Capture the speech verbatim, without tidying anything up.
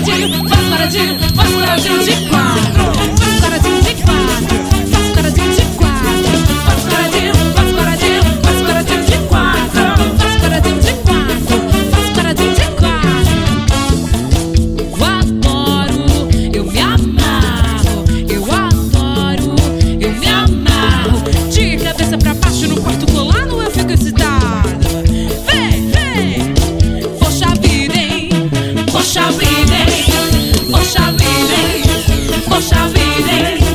quadradinho, faz quadradinho, faz quadradinho de quatro. Faz quadradinho de quatro, faz quadradinho de quatro. Faz quadradinho, faz quadradinho, faz quadradinho de quatro. Faz quadradinho de quatro, faz quadradinho de quatro. Eu adoro, eu me amarro. Eu adoro, eu me amarro. De cabeça pra baixo no quarto colado eu fico excitada. Vem, vem. Poxa vida, hein? Poxa vida, hein? Poxa vida, hein? Poxa vida, hein?